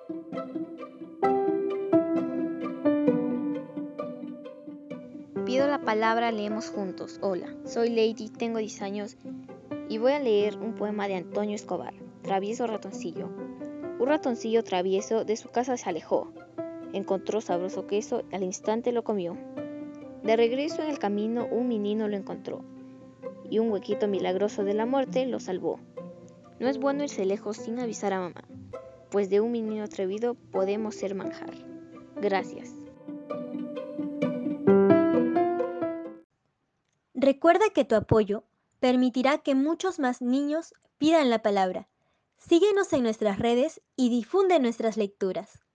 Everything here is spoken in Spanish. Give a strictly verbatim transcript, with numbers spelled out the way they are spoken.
Pido la palabra, leemos juntos. Hola, soy Lady, tengo diez años y voy a leer un poema de Antonio Escobar, Travieso ratoncillo. Un ratoncillo travieso de su casa se alejó. Encontró sabroso queso y al instante lo comió. De regreso en el camino un menino lo encontró y un huequito milagroso de la muerte lo salvó. No es bueno irse lejos sin avisar a mamá, pues de un menino atrevido podemos ser manjar. Gracias. Recuerda que tu apoyo permitirá que muchos más niños pidan la palabra. Síguenos en nuestras redes y difunde nuestras lecturas.